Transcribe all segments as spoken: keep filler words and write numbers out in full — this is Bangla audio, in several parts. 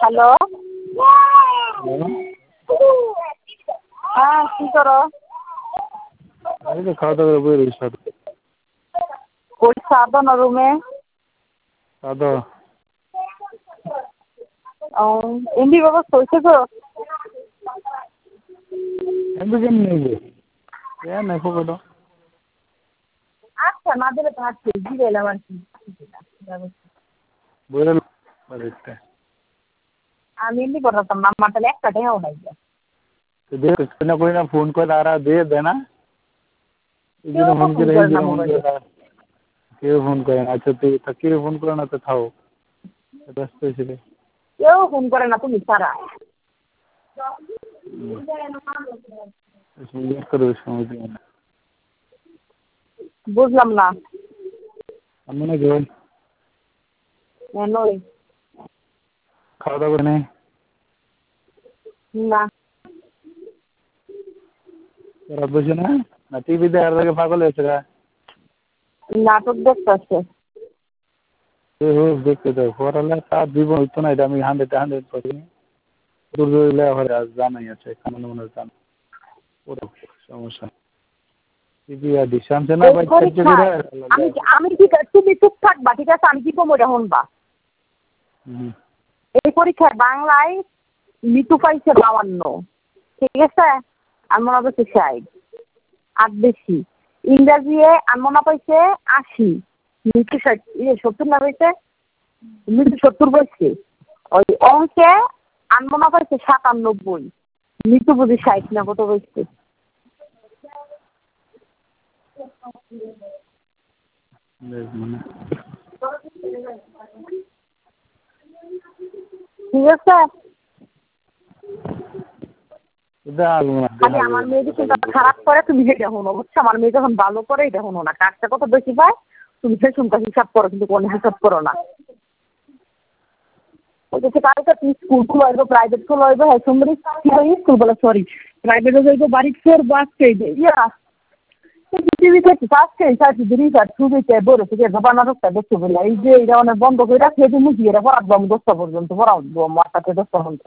হ্যালো। হ্যালো। হ্যাঁ, কি করো? এই তো খাওয়া দাওয়া করে বই রয়েছি ছাদে। ওই ছাদে না রুমে? ছাদে। ও, এমনি ব্যবস্থা হয়েছে তো? এমনি কেমনি নেবে? এ নাই পকেটে। আচ্ছা, না দিলে তো আজকে দিয়ে এলাম আর কি। বইয়ের বাড়িতে। আমি এমনি করতাম না, আমার তাহলে একটা টাকাও নাই। দে না কই না ফোন করে আর দে দে না। এই কেউ জন্য তো ফোন ফোন করে এই করে না জন্য ফোন মোবাইলে। করে কেউ ফোন করে না। আচ্ছা তুই কেউ ফোন করে না তো থাও। ব্যস্ত ছিলে। কেউ ফোন করে না, তুমি ছাড়া। বুঝলাম না। আমি না গেলাম। নই। খাওয়া দাওয়া করে নেই। না। রাত বসে না না টিভি দেখার লাগে পাগল হয়েছে গা। নাটক দেখতেছে। দেখতে দেয় পড়ালে তার জীবন হইতো না, এটা আমি হান্ড্রেড হান্ড্রেড করি। দুর্গলে ঘরে আজ জানাই আছে কারণ মনে জান সমস্যা টিভি আর ডিশ আনছে না ভাই খেতে করে। আমি আমি কি তুমি চুপ থাকবা, ঠিক আছে? আমি কি কমো এটা শুনবা। এই পরীক্ষায় বাংলায় মিতু পাইছে বাউান্ন, ঠিক আছে? আর মনে পাইছে ষাট, আর বেশি। ইংরাজিয়ে আনমনা পাইছে আশি, মিতু ষাট ইয়ে সত্তর না পাইছে, মিতু সত্তর পাইছে। ওই অঙ্কে আনমনা পাইছে সাতানব্বই, মিতু বুঝি ষাট না কত পাইছে। ঠিক আছে? খালি আমার মেয়ে যখন খারাপ করে তুমি সেটা শোনো, বুঝছো? আমার মেয়ে যখন ভালো করে এটা শোনো না। কাজটা কত বেশি পায় তুমি সে শুনতে হিসাব করো, কিন্তু কোনো হিসাব করো না। ওই কালকে তুমি স্কুল খুলো হইব, প্রাইভেট খুলো হইব, হ্যাঁ সুন্দরী স্কুল বলে সরি প্রাইভেটে যাইব, বাড়ি ফের বাসকে ইয়া টিভি থেকে আজকে চাইছি রিচার্জ ছবিতে বলে থেকে বানারসটা দেখতে বলে এই যে এটা অনেক বন্ধ করে রাখলে তুমি গিয়ে পড়াবো আমি দশটা পর্যন্ত পড়াবো মাথাতে দশটা পর্যন্ত।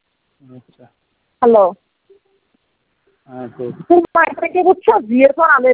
হ্যালো। তুমি মায়ের থেকে বুঝছো বিয়ের পর আলে